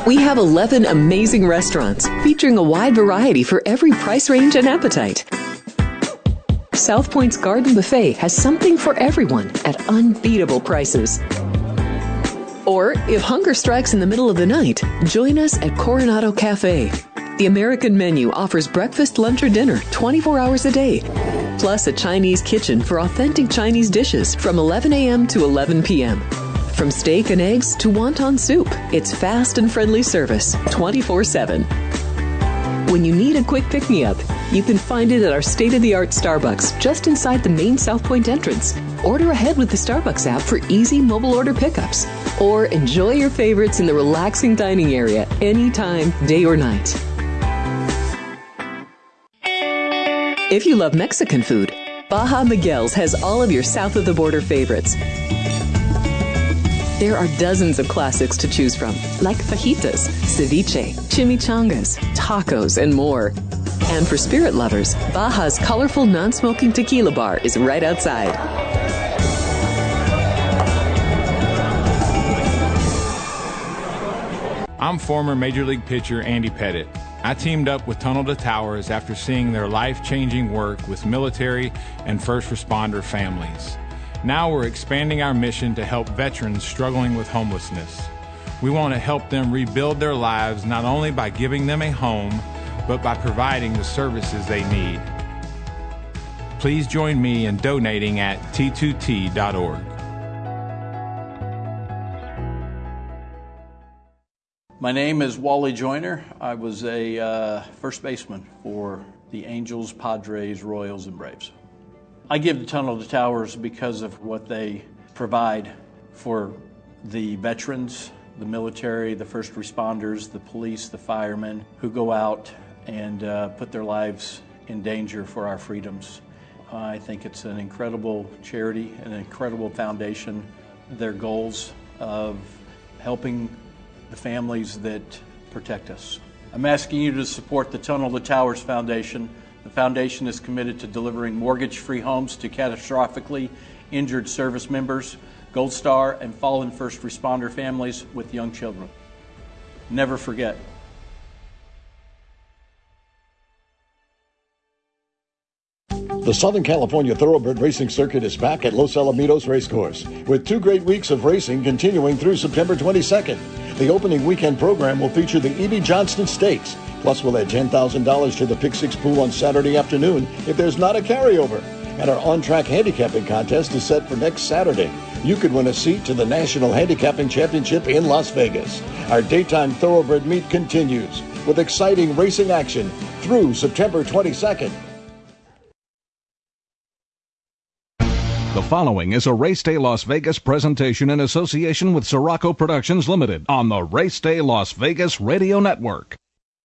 We have 11 amazing restaurants featuring a wide variety for every price range and appetite. South Point's Garden Buffet has something for everyone at unbeatable prices. Or, if hunger strikes in the middle of the night, join us at Coronado Cafe. The American menu offers breakfast, lunch, or dinner 24 hours a day, plus a Chinese kitchen for authentic Chinese dishes from 11 a.m. to 11 p.m. From steak and eggs to wonton soup, it's fast and friendly service 24/7. When you need a quick pick-me-up, you can find it at our state-of-the-art Starbucks just inside the main South Point entrance. Order ahead with the Starbucks app for easy mobile order pickups. Or enjoy your favorites in the relaxing dining area anytime, day or night. If you love Mexican food, Baja Miguel's has all of your south-of-the-border favorites. There are dozens of classics to choose from, like fajitas, ceviche, chimichangas, tacos, and more. And for spirit lovers, Baja's colorful non-smoking tequila bar is right outside. I'm former Major League pitcher Andy Pettitte. I teamed up with Tunnel to Towers after seeing their life-changing work with military and first responder families. Now we're expanding our mission to help veterans struggling with homelessness. We want to help them rebuild their lives not only by giving them a home, but by providing the services they need. Please join me in donating at t2t.org. My name is Wally Joyner. I was a first baseman for the Angels, Padres, Royals, and Braves. I give the Tunnel to Towers because of what they provide for the veterans, the military, the first responders, the police, the firemen who go out and put their lives in danger for our freedoms. I think it's an incredible charity, an incredible foundation. Their goals of helping the families that protect us. I'm asking you to support the Tunnel to Towers Foundation. The foundation is committed to delivering mortgage-free homes to catastrophically injured service members, Gold Star, and fallen first responder families with young children. Never forget. The Southern California Thoroughbred Racing Circuit is back at Los Alamitos Racecourse, with 2 great weeks of racing continuing through September 22nd. The opening weekend program will feature the E.B. Johnston Stakes, plus we'll add $10,000 to the Pick 6 pool on Saturday afternoon if there's not a carryover. And our on-track handicapping contest is set for next Saturday. You could win a seat to the National Handicapping Championship in Las Vegas. Our daytime Thoroughbred meet continues with exciting racing action through September 22nd. The following is a Race Day Las Vegas presentation in association with Sirocco Productions Limited on the Race Day Las Vegas Radio Network.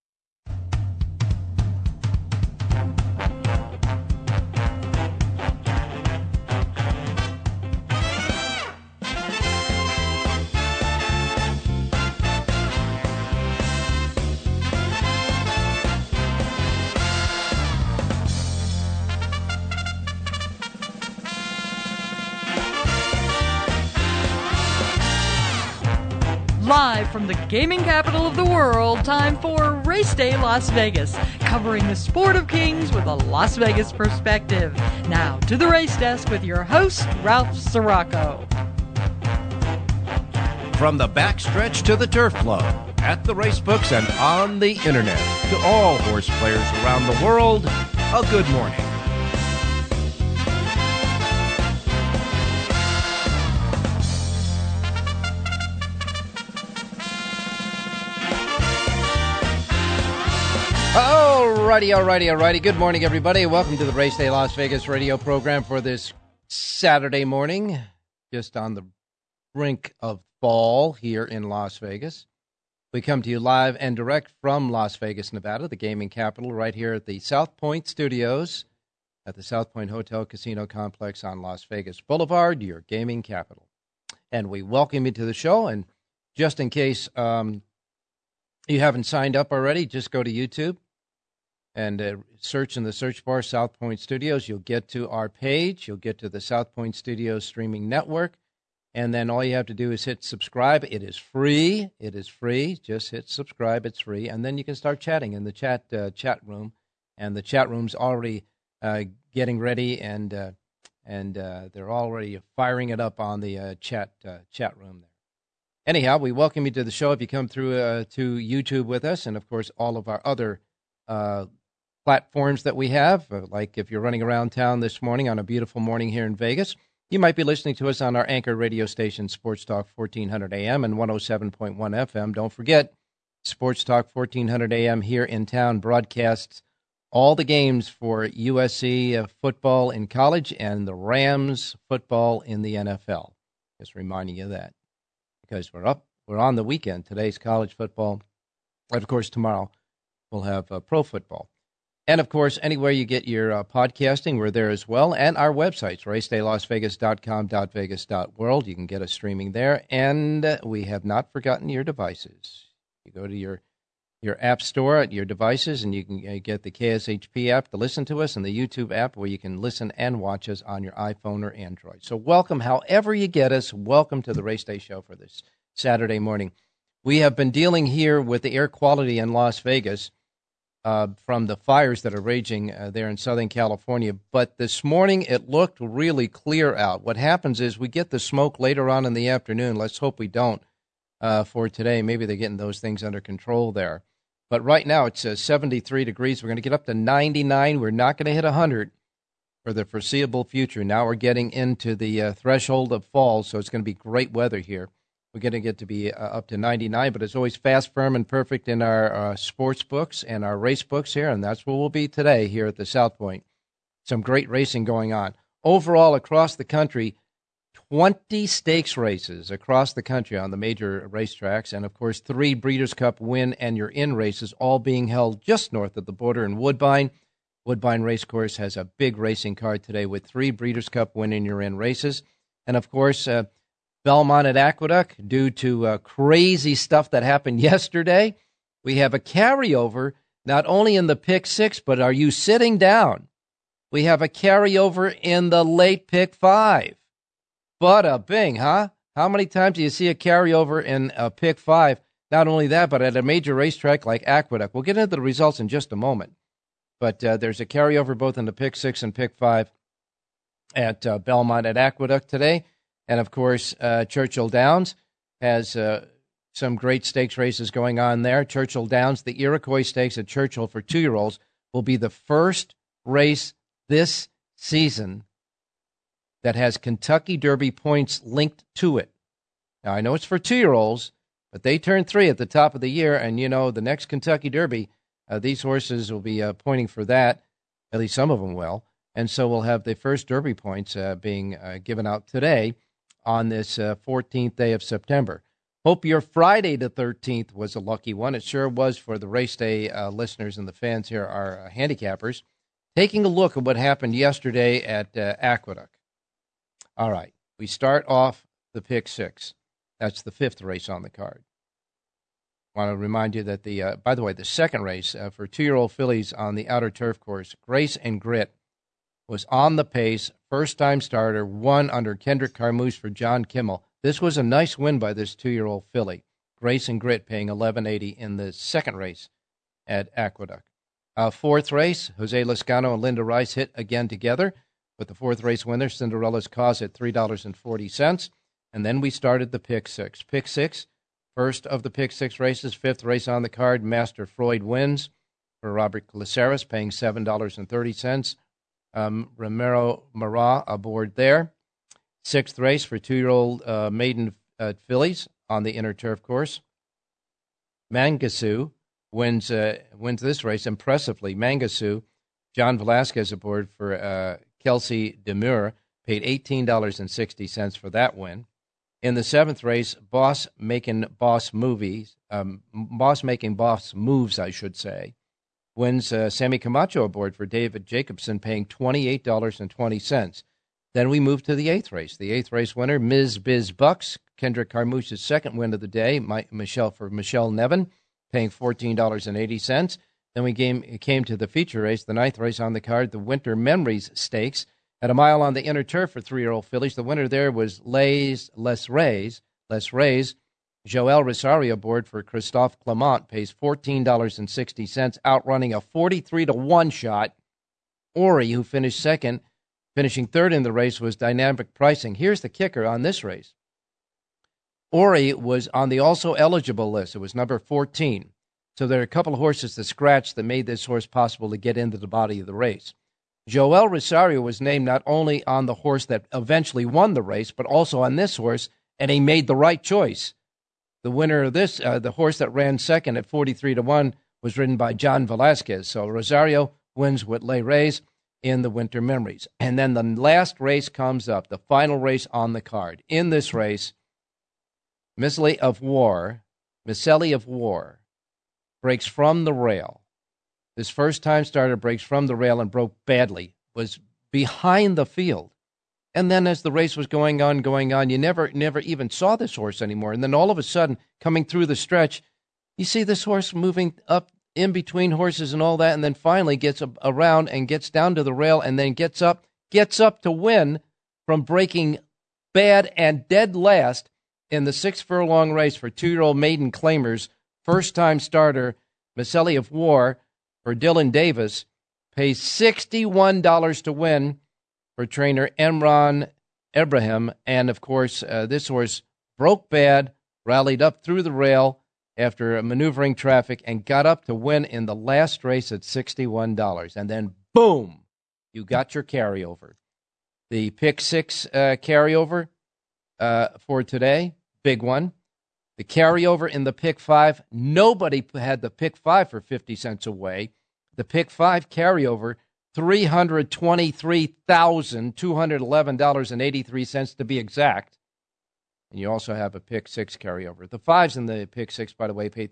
Live from the gaming capital of the world, time for Race Day Las Vegas, covering the sport of kings with a Las Vegas perspective. Now to the race desk with your host, Ralph Sirocco. From the backstretch to the turf club, at the race books and on the internet, to all horse players around the world, a good morning. Alrighty. Good morning, everybody. Welcome to the Race Day Las Vegas radio program for this Saturday morning, just on the brink of fall here in Las Vegas. We come to you live and direct from Las Vegas, Nevada, the gaming capital, right here at the South Point Studios at the South Point Hotel Casino Complex on Las Vegas Boulevard, your gaming capital. And we welcome you to the show. And just in case you haven't signed up already, just go to YouTube and search in the search bar South Point Studios. You'll get to our page. You'll get to the South Point Studios streaming network. And then all you have to do is hit subscribe. It is free. It is free. Just hit subscribe. It's free. And then you can start chatting in the chat room. And the chat room's already getting ready, and they're already firing it up on the chat room there. Anyhow, we welcome you to the show if you come through to YouTube with us, and, of course, all of our other platforms that we have, like if you're running around town this morning on a beautiful morning here in Vegas, you might be listening to us on our anchor radio station, Sports Talk 1400 AM and 107.1 FM. Don't forget, Sports Talk 1400 AM here in town broadcasts all the games for USC football in college and the Rams football in the NFL. Just reminding you of that, because we're on the weekend. Today's college football, and of course tomorrow we'll have pro football. And, of course, anywhere you get your podcasting, we're there as well. And our websites, racedaylasvegas.com.vegas.world. You can get us streaming there. And we have not forgotten your devices. You go to your app store at your devices, and you can get the KSHP app to listen to us and the YouTube app where you can listen and watch us on your iPhone or Android. So welcome, however you get us. Welcome to the Race Day Show for this Saturday morning. We have been dealing here with the air quality in Las Vegas from the fires that are raging there in Southern California. But this morning, it looked really clear out. What happens is we get the smoke later on in the afternoon. Let's hope we don't for today. Maybe they're getting those things under control there. But right now, it's 73 degrees. We're going to get up to 99. We're not going to hit 100 for the foreseeable future. Now we're getting into the threshold of fall, so it's going to be great weather here. We're going to get to be up to 99, but it's always fast, firm, and perfect in our sports books and our race books here, and that's where we'll be today here at the South Point. Some great racing going on. Overall, across the country, 20 stakes races across the country on the major racetracks, and, of course, 3 Breeders' Cup win and you're in races, all being held just north of the border in Woodbine. Woodbine Racecourse has a big racing card today with 3 Breeders' Cup win and you're in races. And, of course, Belmont at Aqueduct, due to crazy stuff that happened yesterday, we have a carryover not only in the Pick 6, but are you sitting down? We have a carryover in the late Pick 5. Bada bing, huh? How many times do you see a carryover in a Pick 5? Not only that, but at a major racetrack like Aqueduct. We'll get into the results in just a moment. But there's a carryover both in the Pick 6 and Pick 5 at Belmont at Aqueduct today. And, of course, Churchill Downs has some great stakes races going on there. Churchill Downs, the Iroquois Stakes at Churchill for 2-year-olds, will be the first race this season that has Kentucky Derby points linked to it. Now, I know it's for 2-year-olds, but they turn 3 at the top of the year, and, you know, the next Kentucky Derby, these horses will be pointing for that. At least some of them will. And so we'll have the first Derby points being given out today on this 14th day of September. Hope your Friday the 13th was a lucky one. It sure was for the race day listeners and the fans here, our handicappers. Taking a look at what happened yesterday at Aqueduct. All right, we start off the Pick 6. That's the 5th race on the card. I want to remind you that by the way, the second race for 2-year-old fillies on the outer turf course, Grace and Grit, was on the pace, first-time starter, won under Kendrick Carmouche for John Kimmel. This was a nice win by this 2-year-old filly. Grace and Grit paying $11.80 in the second race at Aqueduct. 4th race, Jose Lezcano and Linda Rice hit again together, with the 4th race winner, Cinderella's Cause, at $3.40. And then we started the Pick 6. Pick 6, first of the Pick 6 races, 5th race on the card, Master Freud wins for Robert Glaceras, paying $7.30. Ramiro Marat aboard there. 6th race for 2-year-old maiden fillies on the inner turf course. Mangasu wins this race impressively. Mangasu, John Velasquez aboard for Kelsey Demure, paid $18.60 for that win. In the 7th race, Boss Making Boss Moves, I should say, wins Sammy Camacho aboard for David Jacobson, paying $28.20. Then we move to the 8th race. The 8th race winner, Ms. Biz Bucks, Kendrick Carmouche's second win of the day, Michelle Nevin, paying $14.80. Then we came to the feature race, the 9th race on the card, the Winter Memories Stakes. At a mile on the inner turf for 3-year-old fillies, the winner there was Les Rays. Joel Rosario aboard for Christophe Clement pays $14.60, outrunning a 43-1 shot. Ori, who finished second, finishing third in the race, was dynamic pricing. Here's the kicker on this race. Ori was on the also eligible list. It was number 14. So there are a couple of horses that scratched that made this horse possible to get into the body of the race. Joel Rosario was named not only on the horse that eventually won the race, but also on this horse, and he made the right choice. The winner of this, the horse that ran second at 43-1, was ridden by John Velasquez. So Rosario wins with Les Rays in the Winter Memories. And then the last race comes up, the final race on the card. In this race, Missile of War, breaks from the rail. This first-time starter breaks from the rail and broke badly, was behind the field. And then as the race was going on, you never even saw this horse anymore. And then all of a sudden, coming through the stretch, you see this horse moving up in between horses and all that, and then finally gets around and gets down to the rail and then gets up to win from breaking bad and dead last in the 6-furlong race for 2-year-old maiden claimers. First-time starter, Missile of War, for Dylan Davis, pays $61 to win for trainer Emran Ibrahim. And, of course, this horse broke bad, rallied up through the rail after maneuvering traffic, and got up to win in the last race at $61. And then, boom, you got your carryover. The Pick 6 carryover for today, big one. The carryover in the Pick 5, nobody had the Pick 5 for 50 cents away. The Pick 5 carryover, $323,211.83 to be exact. And you also have a Pick 6 carryover. The 5s in the Pick 6, by the way, paid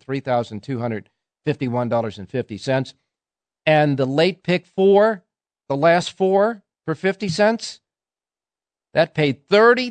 $3,251.50. And the late Pick 4, the last 4 for 50 cents, that paid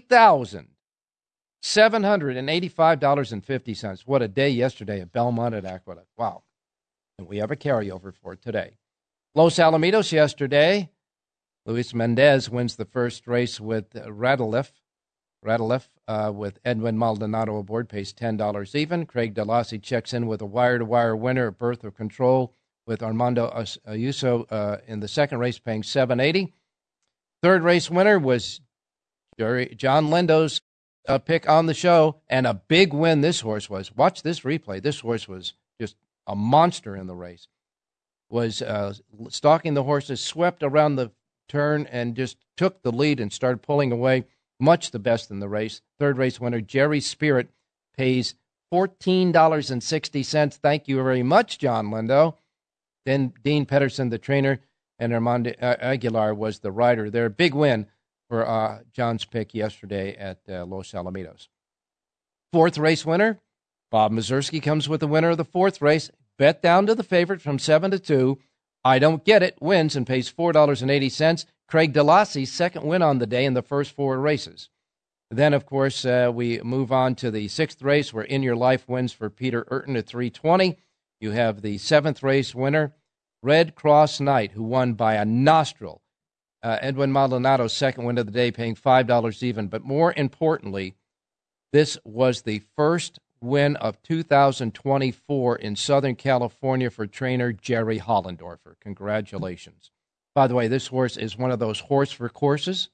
$30,785.50. What a day yesterday at Belmont at Aqueduct. Wow. And we have a carryover for today. Los Alamitos yesterday. Luis Mendez wins the first race with Radulif with Edwin Maldonado aboard, pays $10 even. Craig DeLassy checks in with a wire-to-wire winner at Birth of Control with Armando Ayuso in the second race, paying $7.80. Third race winner was John Lendo's pick on the show, and a big win this horse was. Watch this replay. This horse was just a monster in the race. Was stalking the horses, swept around the turn, and just took the lead and started pulling away. Much the best in the race. Third race winner, Jerry Spirit, pays $14.60. Thank you very much, John Lindo. Then Dean Pedersen, the trainer, and Armando Aguilar was the rider. Their big win for John's pick yesterday at Los Alamitos. Fourth race winner, Bob Mazursky comes with the winner of the fourth race. Bet down to the favorite from 7-2. I Don't Get It wins and pays $4.80. Craig DeLassie's second win on the day in the first 4 races. Then, of course, we move on to the sixth race where In Your Life wins for Peter Urton at $3.20. You have the seventh race winner, Red Cross Knight, who won by a nostril. Edwin Maldonado's second win of the day, paying $5 even. But more importantly, this was the first win of 2024 in Southern California for trainer Jerry Hollendorfer. Congratulations. By the way, this horse is one of those horse for courses.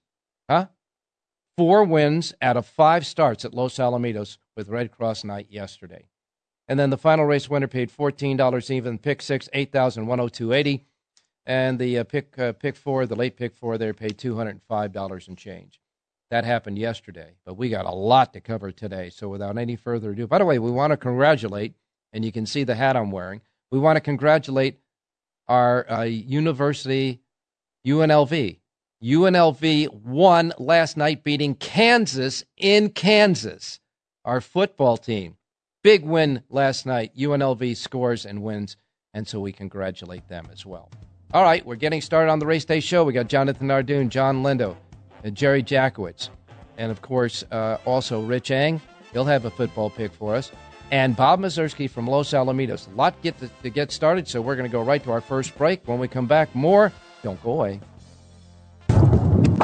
4 wins out of 5 starts at Los Alamitos with Red Cross Knight yesterday. And then the final race winner paid $14 even. Pick 6, $8,102.80. And the pick 4, the late pick 4 there, paid $205 and change. That happened yesterday, but we got a lot to cover today. So without any further ado, by the way, we want to congratulate, and you can see the hat I'm wearing, we want to congratulate our university, UNLV. UNLV won last night, beating Kansas in Kansas, our football team. Big win last night. UNLV scores and wins, and so we congratulate them as well. All right, we're getting started on the Race Day Show. We got Jonathan Nardoon, John Lindo, and Jerry Jackowitz, and, of course, also Rich Eng. He'll have a football pick for us. And Bob Mazursky from Los Alamitos. A lot to get started, so we're going to go right to our first break. When we come back, more. Don't go away.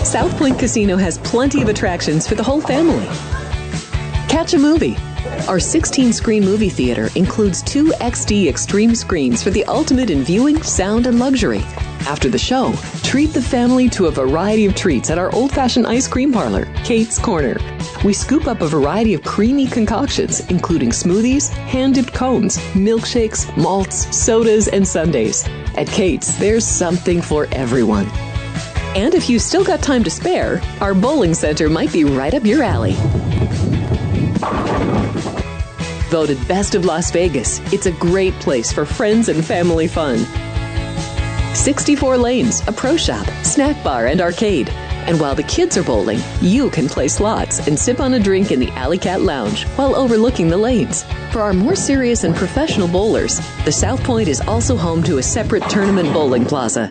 South Point Casino has plenty of attractions for the whole family. Catch a movie. Our 16-screen movie theater includes 2 XD Extreme screens for the ultimate in viewing, sound, and luxury. After the show, treat the family to a variety of treats at our old-fashioned ice cream parlor, Kate's Corner. We scoop up a variety of creamy concoctions, including smoothies, hand-dipped cones, milkshakes, malts, sodas, and sundaes. At Kate's, there's something for everyone. And if you've still got time to spare, our bowling center might be right up your alley. Voted Best of Las Vegas, it's a great place for friends and family fun. 64 lanes, a pro shop, snack bar, and arcade. And while the kids are bowling, you can play slots and sip on a drink in the Alley Cat Lounge while overlooking the lanes. For our more serious and professional bowlers, the South Point is also home to a separate tournament bowling plaza.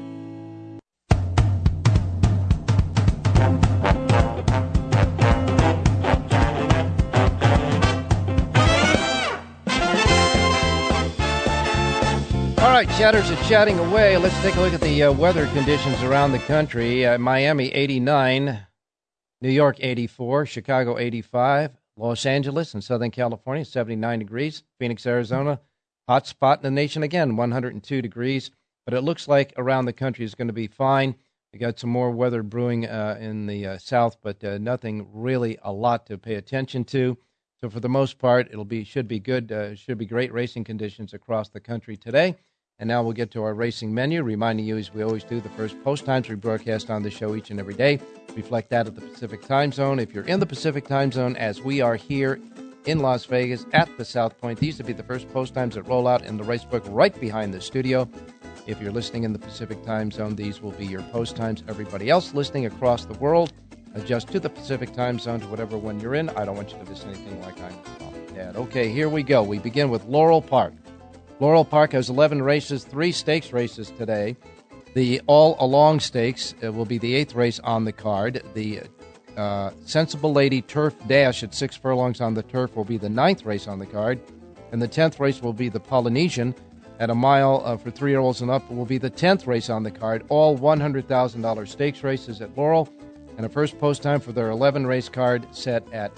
All right, chatters are chatting away. Let's take a look at the weather conditions around the country. Miami, 89. New York, 84. Chicago, 85. Los Angeles and Southern California, 79 degrees. Phoenix, Arizona, hot spot in the nation again, 102 degrees. But it looks like around the country is going to be fine. We got some more weather brewing in the south, but nothing really a lot to pay attention to. So for the most part, should be good. Should be great racing conditions across the country today. And now we'll get to our racing menu, reminding you, as we always do, the first post times we broadcast on the show each and every day reflect that of the Pacific time zone. If you're in the Pacific time zone, as we are here in Las Vegas at the South Point, these will be the first post times that roll out in the race book right behind the studio. If you're listening in the Pacific time zone, these will be your post times. Everybody else listening across the world, adjust to the Pacific time zone to whatever one you're in. I don't want you to miss anything like I'm Dad. Okay, here we go. We begin with Laurel Park. Laurel Park has 11 races, 3 stakes races today. The All Along Stakes will be the 8th race on the card. The Sensible Lady Turf Dash at 6 furlongs on the turf will be the 9th race on the card. And the 10th race will be the Polynesian at a mile for 3-year-olds and up will be the 10th race on the card. All $100,000 stakes races at Laurel. And a first post time for their 11 race card set at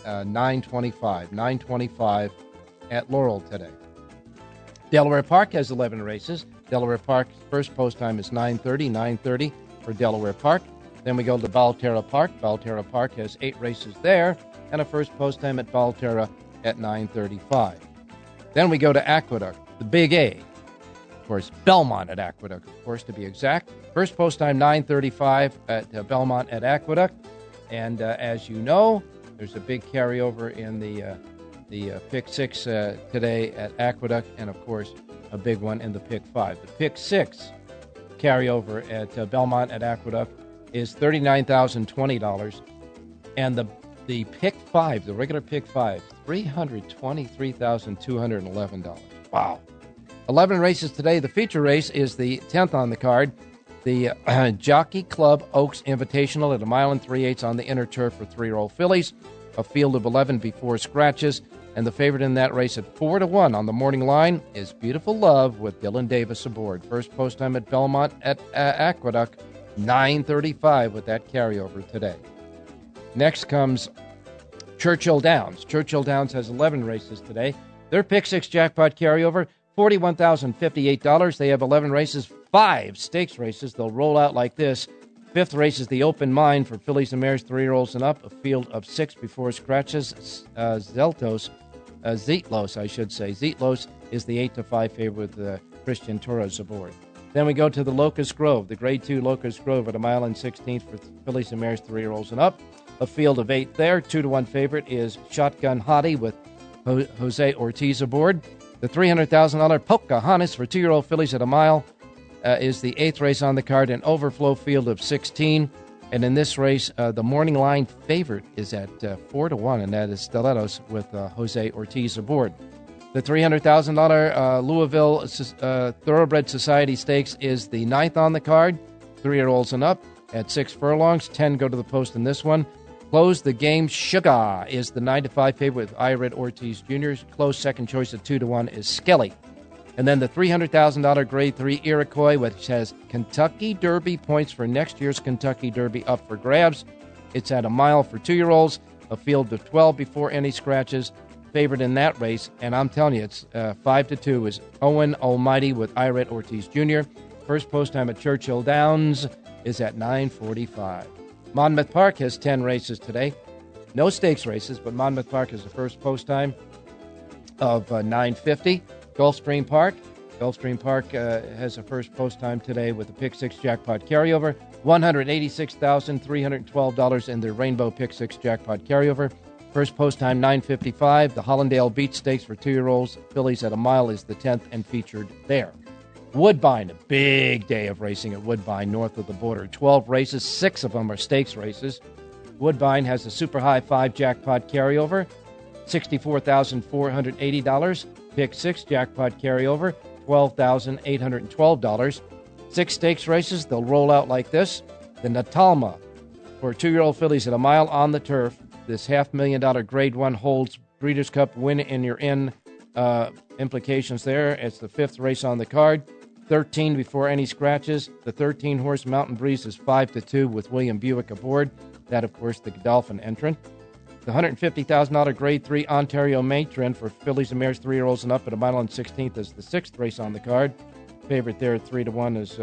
9:25 at Laurel today. Delaware Park has 11 races. Delaware Park's first post time is 9:30 for Delaware Park. Then we go to Balterra Park. Balterra Park has 8 races there, and a first post time at Balterra at 9:35. Then we go to Aqueduct, the Big A. Of course, Belmont at Aqueduct, of course, to be exact. First post time 9:35 at Belmont at Aqueduct. And as you know, there's a big carryover in the Pick 6 today at Aqueduct, and, of course, a big one in the Pick 5. The Pick 6 carryover at Belmont at Aqueduct is $39,020, and the Pick 5, the regular Pick 5, $323,211. Wow. 11 races today. The feature race is the 10th on the card, the Jockey Club Oaks Invitational at 1 3/8 on the inner turf for 3-year-old fillies, a field of 11 before scratches. And the favorite in that race at 4-1 on the morning line is Beautiful Love with Dylan Davis aboard. First post time at Belmont at Aqueduct, 9:35 with that carryover today. Next comes Churchill Downs. Churchill Downs has 11 races today. Their Pick 6 jackpot carryover, $41,058. They have 11 races, 5 stakes races. They'll roll out like this. 5th race is the Open Mind for fillies and mares, 3-year-olds and up, a field of 6 before scratches. Zetlos is the 8-5 favorite with Christian Torres aboard. Then we go to the Locust Grove, the Grade 2 Locust Grove at 1 16 for fillies and mares, 3-year-olds and up, a field of 8 there. 2-1 favorite is Shotgun Hottie with Jose Ortiz aboard. The $300,000 Pocahontas for 2-year-old fillies at 1 mile is the 8th race on the card, an overflow field of 16. And in this race, the morning line favorite is at 4-1, and that is Stilettos with Jose Ortiz aboard. The $300,000 Louisville Thoroughbred Society Stakes is the 9th on the card, 3-year-olds and up at 6 furlongs. 10 go to the post in this one. Close the game, Sugar is the 9-5 favorite with Ired Ortiz Jr. Close second choice at 2-1 is Skelly. And then the $300,000 Grade 3 Iroquois, which has Kentucky Derby points for next year's Kentucky Derby up for grabs. It's at a mile for 2-year-olds, a field of 12 before any scratches. Favorite in that race, and I'm telling you, it's 5-2 is Owen Almighty with Iret Ortiz Jr. First post time at Churchill Downs is at 9:45. Monmouth Park has 10 races today. No stakes races, but Monmouth Park is the first post time of 9:50. Gulfstream Park has a first post time today with the Pick 6 jackpot carryover. $186,312 in their Rainbow Pick 6 jackpot carryover. First post time 9:55. The Hollandale Beach Stakes for 2-year-olds. Fillies at a mile is the 10th and featured there. Woodbine, a big day of racing at Woodbine north of the border. 12 races, 6 of them are stakes races. Woodbine has a Super High 5 jackpot carryover, $64,480. Pick 6 jackpot carryover, $12,812. 6 stakes races, they'll roll out like this. The Natalma for 2-year-old fillies at a mile on the turf. This $500,000 Grade 1 holds Breeders' Cup win and you're in implications there. It's the 5th race on the card. 13 before any scratches. The 13-horse Mountain Breeze is 5-2 with William Buick aboard. That, of course, the Godolphin entrant. The $150,000 Grade 3 Ontario Matron for fillies and mares 3-year-olds and up at a mile and 16th is the 6th race on the card. Favorite there at 3-1 is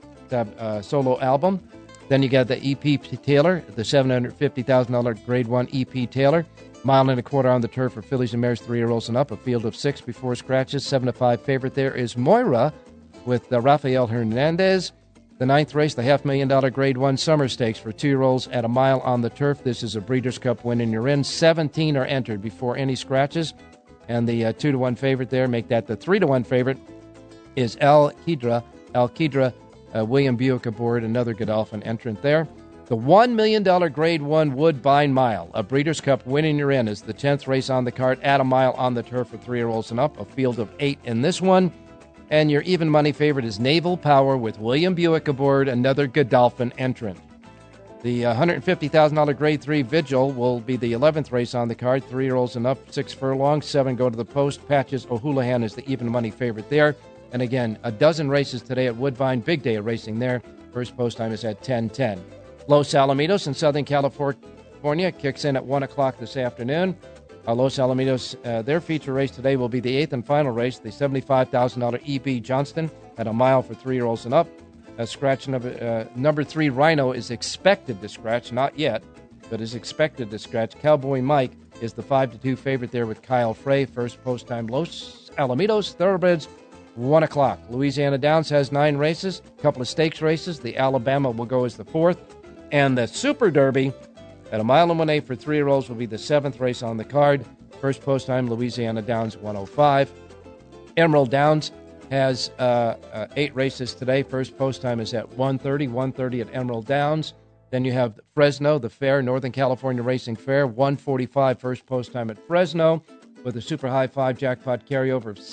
Solo Album. Then you got the EP Taylor, the $750,000 Grade 1 EP Taylor. Mile and a quarter on the turf for fillies and mares 3-year-olds and up. A field of 6 before scratches. 7-5 favorite there is Moira with Rafael Hernandez. The 9th race, the $500,000 Grade 1 Summer Stakes for 2-year-olds at a mile on the turf. This is a Breeders' Cup win and you're in. 17 are entered before any scratches. And the 2-1 favorite there, make that the 3-1 favorite, is Al Qidra, William Buick aboard, another Godolphin entrant there. The $1 million Grade 1 Woodbine Mile, a Breeders' Cup win and you're in, is the 10th race on the card at a mile on the turf for 3-year-olds and up. A field of 8 in this one. And your even money favorite is Naval Power with William Buick aboard, another Godolphin entrant. The $150,000 Grade 3 Vigil will be the 11th race on the card. 3-year-olds and up, 6 furlongs, 7 go to the post. Patches O'Houlihan is the even money favorite there. And again, a dozen races today at Woodbine. Big day of racing there. First post time is at 10:10. Los Alamitos in Southern California kicks in at 1 o'clock this afternoon. Los Alamitos, their feature race today will be the 8th and final race, the $75,000 E.B. Johnston at a mile for 3-year-olds and up. Scratch number 3 Rhino is expected to scratch, not yet, but is expected to scratch. Cowboy Mike is the 5-2 favorite there with Kyle Frey. First post time Los Alamitos Thoroughbreds, 1 o'clock. Louisiana Downs has 9 races, a couple of stakes races. The Alabama will go as the 4th. And the Super Derby at a mile and 1/8 for 3-year-olds will be the 7th race on the card. First post time, Louisiana Downs, 1:05. Emerald Downs has 8 races today. First post time is at 1:30 at Emerald Downs. Then you have Fresno, the fair, Northern California Racing Fair, 1:45 first post time at Fresno with a Super High 5 jackpot carryover of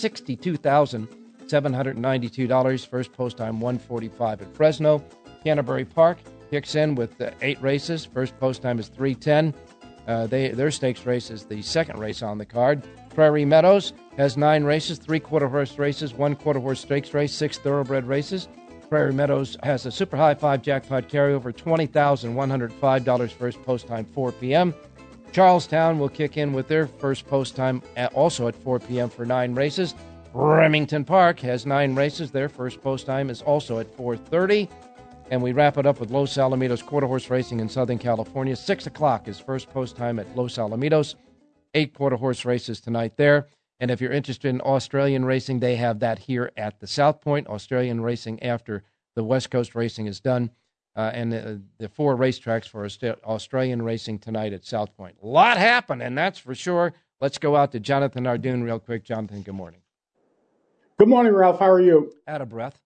$62,792. First post time, 1:45 at Fresno. Canterbury Park kicks in with 8 races. First post time is 3:10. Their stakes race is the 2nd race on the card. Prairie Meadows has 9 races, 3/4 horse races, 1/4 horse stakes race, 6 thoroughbred races. Prairie Meadows has a Super High 5 jackpot carryover, $20,105. First post time, 4 p.m. Charlestown will kick in with their first post time also at 4 p.m. for 9 races. Remington Park has 9 races. Their first post time is also at 4:30. And we wrap it up with Los Alamitos Quarter Horse Racing in Southern California. 6 o'clock is first post time at Los Alamitos. 8 quarter horse races tonight there. And if you're interested in Australian racing, they have that here at the South Point. Australian racing after the West Coast racing is done. And the 4 racetracks for Australian racing tonight at South Point. A lot happening, that's for sure. Let's go out to Jonathan Ardoon real quick. Jonathan, good morning. Good morning, Ralph. How are you? Out of breath.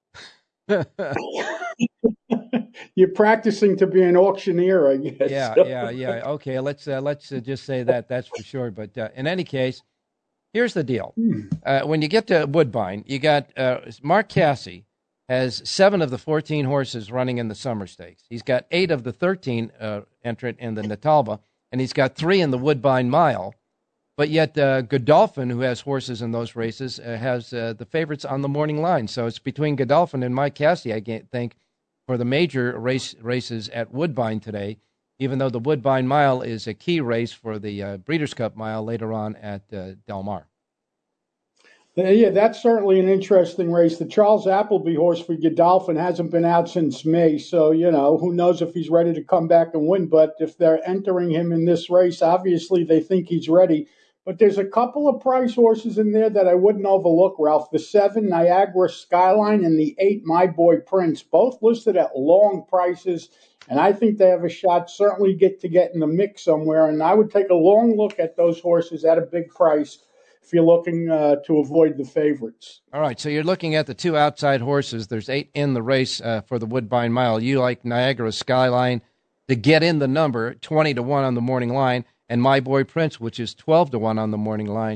You're practicing to be an auctioneer, I guess. Yeah. Okay, let's just say that. That's for sure. But in any case, here's the deal. When you get to Woodbine, you got Mark Casse has 7 of the 14 horses running in the Summer Stakes. He's got 8 of the 13 entrant in the Natalba, and he's got 3 in the Woodbine Mile. But yet Godolphin, who has horses in those races, has the favorites on the morning line. So it's between Godolphin and Mike Casse, I think, for the major races at Woodbine today. even though the Woodbine Mile is a key race for the Breeders' Cup Mile later on at Del Mar. Yeah, that's certainly an interesting race. The Charles Appleby horse for Godolphin hasn't been out since May, so, who knows if he's ready to come back and win. But if they're entering him in this race, obviously they think he's ready. But there's a couple of price horses in there that I wouldn't overlook, Ralph. The 7, Niagara Skyline, and the 8, My Boy Prince, both listed at long prices. And I think they have a shot, certainly get in the mix somewhere. And I would take a long look at those horses at a big price if you're looking to avoid the favorites. All right, so you're looking at the 2 outside horses. There's 8 in the race for the Woodbine Mile. You like Niagara Skyline to get in the number, 20-1 on the morning line, and My Boy Prince, which is 12-1 on the morning line.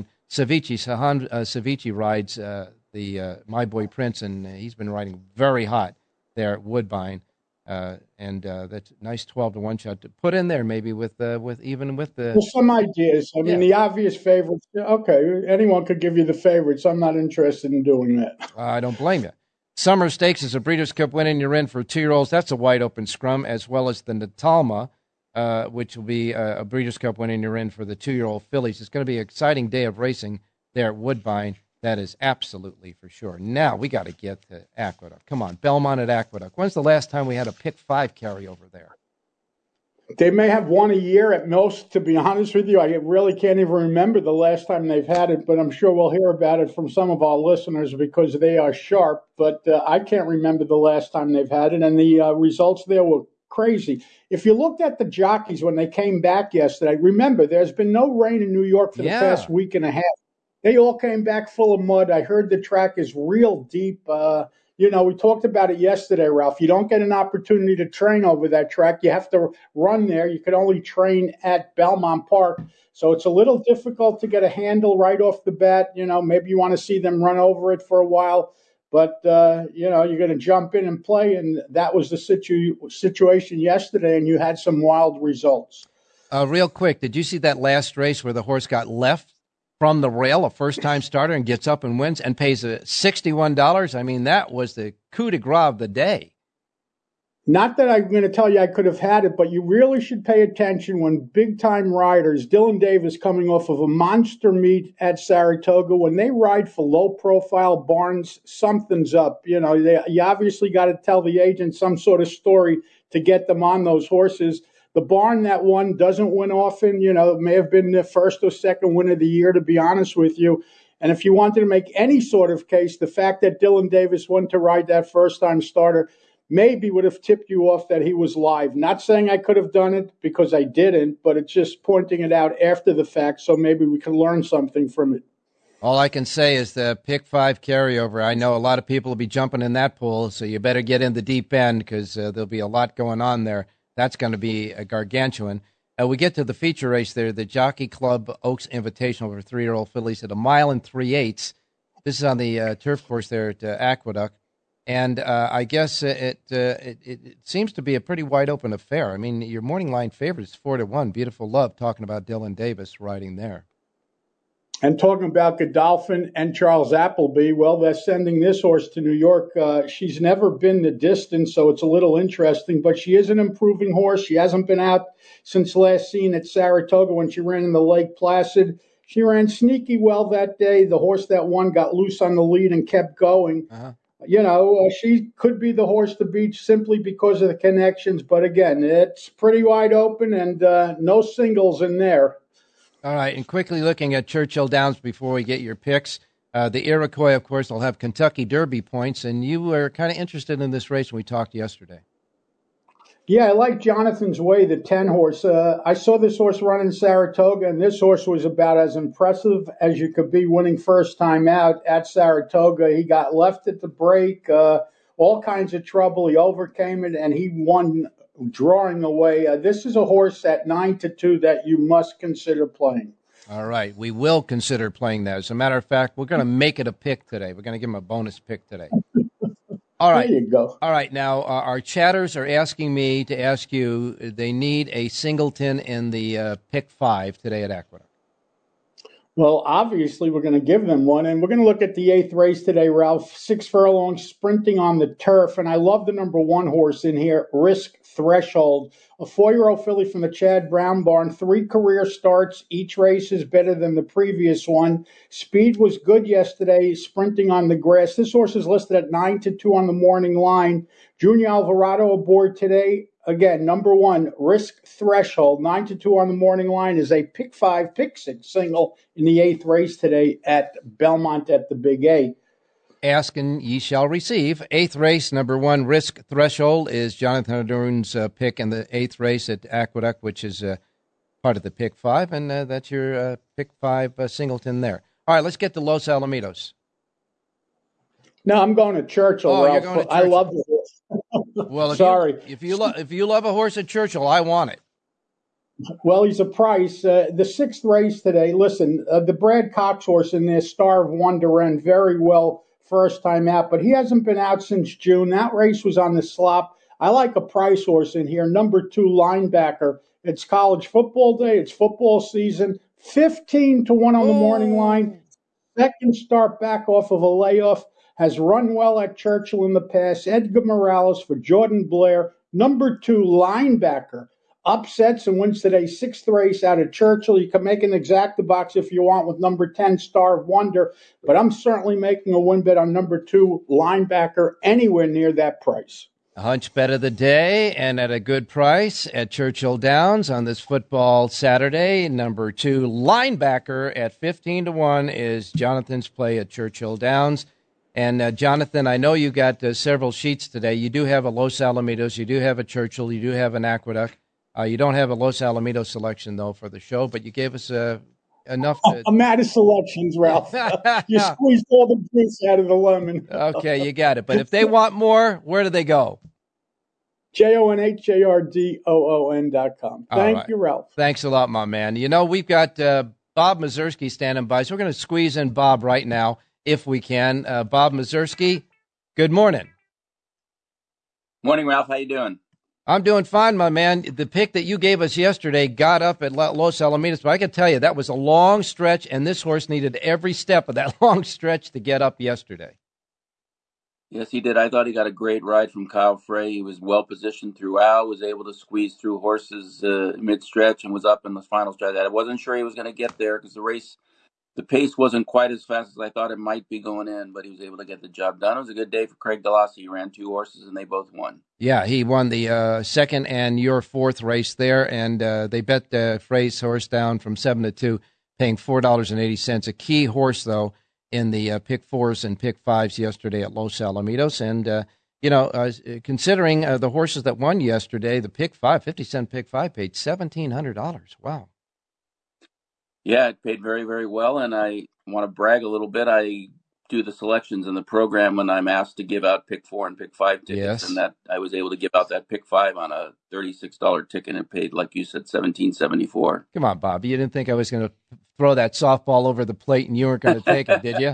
Savici rides the My Boy Prince, and he's been riding very hot there at Woodbine. And that's a nice 12-1 shot to put in there, maybe with the. Well, some ideas. I mean, the obvious favorites. Okay, anyone could give you the favorites. I'm not interested in doing that. I don't blame you. Summer Stakes is a Breeders' Cup win, and you're in for 2-year-olds. That's a wide open scrum, as well as the Natalma, which will be a Breeders' Cup win, and you're in for the 2-year-old fillies. It's going to be an exciting day of racing there at Woodbine. That is absolutely for sure. Now we got to get to Aqueduct. Come on, Belmont at Aqueduct. When's the last time we had a pick 5 carryover there? They may have one a year at most, to be honest with you. I really can't even remember the last time they've had it, but I'm sure we'll hear about it from some of our listeners because they are sharp. But I can't remember the last time they've had it, and the results there were crazy. If you looked at the jockeys when they came back yesterday, remember, there's been no rain in New York for the past week and a half. They all came back full of mud. I heard the track is real deep. We talked about it yesterday, Ralph. You don't get an opportunity to train over that track. You have to run there. You can only train at Belmont Park. So it's a little difficult to get a handle right off the bat. Maybe you want to see them run over it for a while. But, you're going to jump in and play. And that was the situation yesterday, and you had some wild results. Real quick, did you see that last race where the horse got left from the rail, a first-time starter, and gets up and wins and pays $61? I mean, that was the coup de grace of the day. Not that I'm going to tell you I could have had it, but you really should pay attention when big-time riders, Dylan Davis coming off of a monster meet at Saratoga, when they ride for low-profile barns, something's up. You obviously got to tell the agent some sort of story to get them on those horses. The barn that won doesn't win often. It may have been the first or second win of the year, to be honest with you. And if you wanted to make any sort of case, the fact that Dylan Davis went to ride that first-time starter maybe would have tipped you off that he was live. Not saying I could have done it because I didn't, but it's just pointing it out after the fact so maybe we can learn something from it. All I can say is the pick 5 carryover. I know a lot of people will be jumping in that pool, so you better get in the deep end because there'll be a lot going on there. That's going to be a gargantuan. We get to the feature race there, the Jockey Club Oaks Invitational for 3-year-old fillies at 1 3/8. This is on the turf course there at Aqueduct. And I guess it seems to be a pretty wide-open affair. I mean, your morning line favorite is 4-1. Beautiful Love, talking about Dylan Davis riding there. And talking about Godolphin and Charles Appleby, well, they're sending this horse to New York. She's never been the distance, so it's a little interesting. But she is an improving horse. She hasn't been out since last seen at Saratoga when she ran in the Lake Placid. She ran sneaky well that day. The horse that won got loose on the lead and kept going. She could be the horse to beat simply because of the connections. But again, it's pretty wide open and no singles in there. All right, and quickly looking at Churchill Downs before we get your picks. The Iroquois, of course, will have Kentucky Derby points, and you were kind of interested in this race when we talked yesterday. Yeah, I like Jonathan's Way, the 10 horse. I saw this horse run in Saratoga, and this horse was about as impressive as you could be winning first time out at Saratoga. He got left at the break, all kinds of trouble. He overcame it, and he won drawing away. This is a horse at 9-2 that you must consider playing. All right, we will consider playing that. As a matter of fact, we're going to make it a pick today. We're going to give him a bonus pick today. All right. There you go. All right, now our chatters are asking me to ask you, they need a singleton in the pick 5 today at Aqueduct. Well, obviously, we're going to give them one. And we're going to look at the 8th race today, Ralph. 6 furlongs sprinting on the turf. And I love the number 1 horse in here, Risk Threshold. A 4-year-old filly from the Chad Brown barn. 3 career starts. Each race is better than the previous one. Speed was good yesterday, sprinting on the grass. This horse is listed at 9-2 on the morning line. Junior Alvarado aboard today. Again, number 1, Risk Threshold, 9-2 on the morning line, is a pick 5, pick 6 single in the 8th race today at Belmont at the Big A. Ask and ye shall receive. 8th race, number 1, Risk Threshold, is Jonathan Adorn's pick in the 8th race at Aqueduct, which is part of the pick 5, and that's your pick 5 singleton there. All right, let's get to Los Alamitos. No, I'm going to Churchill. Oh, Ralph. you're going to Churchill. I love the horse. Well, if you love a horse at Churchill, I want it. Well, he's a price. The 6th race today. Listen, the Brad Cox horse in there, Star of Wonder, ran very well first time out, but he hasn't been out since June. That race was on the slop. I like a price horse in here, number 2, Linebacker. It's college football day. It's football season. 15-1 on the morning line. Second start back off of a layoff. Has run well at Churchill in the past. Edgar Morales for Jordan Blair. Number 2, Linebacker. Upsets and wins today's 6th race out of Churchill. You can make an exacta box if you want with number 10, Star of Wonder. But I'm certainly making a win bet on number 2, Linebacker, anywhere near that price. A hunch bet of the day and at a good price at Churchill Downs on this football Saturday. Number 2, Linebacker at 15-1 is Jonathan's play at Churchill Downs. And, Jonathan, I know you got several sheets today. You do have a Los Alamitos. You do have a Churchill. You do have an Aqueduct. You don't have a Los Alamitos selection, though, for the show, but you gave us enough. I'm out of selections, Ralph. You squeezed all the juice out of the lemon. Okay, you got it. But if they want more, where do they go? JONHJRDOON.com. Thank you, Ralph. Thanks a lot, my man. You know, we've got Bob Mazursky standing by, so we're going to squeeze in Bob right now, if we can. Bob Mazursky, good morning. Morning, Ralph. How you doing? I'm doing fine, my man. The pick that you gave us yesterday got up at Los Alamitos, but I can tell you that was a long stretch, and this horse needed every step of that long stretch to get up yesterday. Yes, he did. I thought he got a great ride from Kyle Frey. He was well positioned throughout, was able to squeeze through horses mid-stretch, and was up in the final stretch. I wasn't sure he was going to get there because the pace wasn't quite as fast as I thought it might be going in, but he was able to get the job done. It was a good day for Craig Delassie. He ran 2 horses, and they both won. Yeah, he won the second and your 4th race there, and they bet Frey's horse down from 7-2, paying $4.80. A key horse, though, in the pick 4s and pick 5s yesterday at Los Alamitos. And, considering the horses that won yesterday, the pick 5, 50-cent pick 5 paid $1,700. Wow. Yeah, it paid very, very well, and I want to brag a little bit. I do the selections in the program when I'm asked to give out pick 4 and pick 5 tickets, yes. And that I was able to give out that pick 5 on a $36 ticket, and it paid, like you said, $17.74. Come on, Bob. You didn't think I was going to throw that softball over the plate and you weren't going to take it, did you?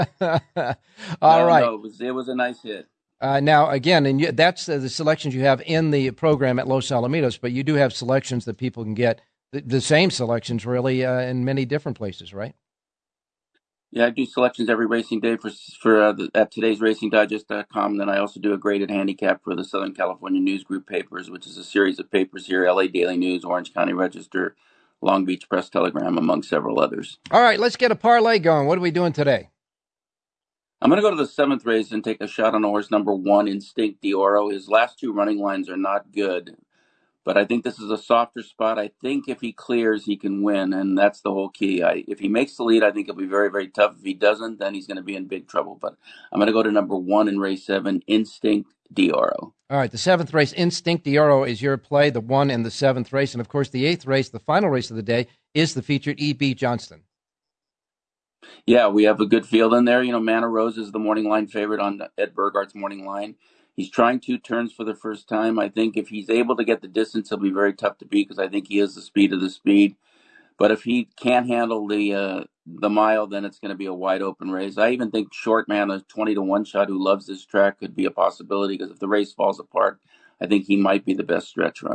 All right. No, it was a nice hit. Now, again, and that's the selections you have in the program at Los Alamitos, but you do have selections that people can get, the same selections, really, in many different places, right? Yeah, I do selections every racing day at today's racingdigest.com. Then I also do a graded handicap for the Southern California News Group papers, which is a series of papers here, LA Daily News, Orange County Register, Long Beach Press Telegram, among several others. All right, let's get a parlay going. What are we doing today? I'm going to go to the 7th race and take a shot on horse number 1, Instinct d'Oro. His last 2 running lines are not good, but I think this is a softer spot. I think if he clears, he can win, and that's the whole key. If he makes the lead, I think it'll be very, very tough. If he doesn't, then he's going to be in big trouble. But I'm going to go to number 1 in race 7, Instinct d'Oro. All right, the 7th race, Instinct d'Oro, is your play, the 1 in the 7th race. And, of course, the 8th race, the final race of the day, is the featured E.B. Johnston. Yeah, we have a good field in there. You know, Mana Rose is the morning line favorite on Ed Burgart's morning line. He's trying 2 turns for the first time. I think if he's able to get the distance, he'll be very tough to beat because I think he has the speed of the speed. But if he can't handle the mile, then it's going to be a wide open race. I even think Short Man, a 20-1 shot who loves this track, could be a possibility because if the race falls apart, I think he might be the best stretch runner.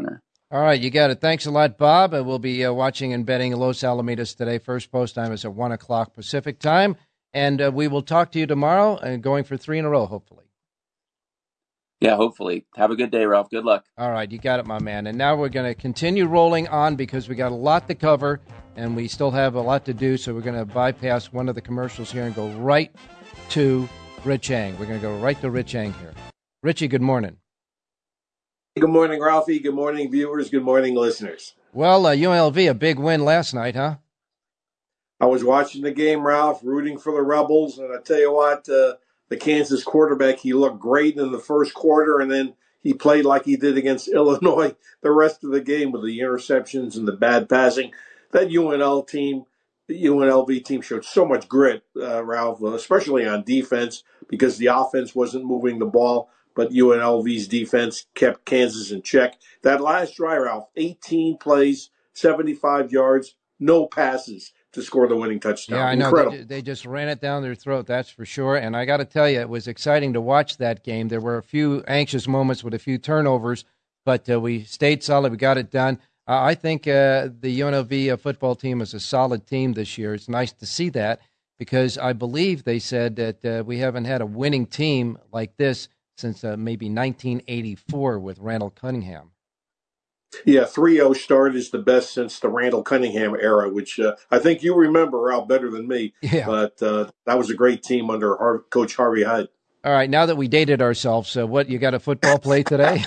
All right, you got it. Thanks a lot, Bob. We'll be watching and betting Los Alamitos today. First post time is at 1 o'clock Pacific time. And we will talk to you tomorrow and going for 3 in a row, hopefully. Yeah, hopefully. Have a good day, Ralph. Good luck. All right, you got it, my man. And now we're going to continue rolling on because we got a lot to cover and we still have a lot to do. So we're going to bypass one of the commercials here and go right to Rich Eng. We're going to go right to Rich Eng here. Richie, good morning. Good morning, Ralphie. Good morning, viewers. Good morning, listeners. Well, UNLV, a big win last night, huh? I was watching the game, Ralph, rooting for the Rebels, and I tell you what, the Kansas quarterback, he looked great in the first quarter, and then he played like he did against Illinois the rest of the game with the interceptions and the bad passing. That UNLV team showed so much grit, Ralph, especially on defense, because the offense wasn't moving the ball. But UNLV's defense kept Kansas in check. That last drive, Ralph, 18 plays, 75 yards, no passes to score the winning touchdown. Yeah, I know. Incredible. They just ran it down their throat, that's for sure. And I got to tell you, it was exciting to watch that game. There were a few anxious moments with a few turnovers, but we stayed solid. We got it done. I think the UNLV football team is a solid team this year. It's nice to see that because I believe they said that we haven't had a winning team like this since maybe 1984 with Randall Cunningham. Yeah, 3-0 start is the best since the Randall Cunningham era, which I think you remember, Ralph, better than me. Yeah. But that was a great team under Coach Harvey Hyde. All right, now that we dated ourselves, what, you got a football play today?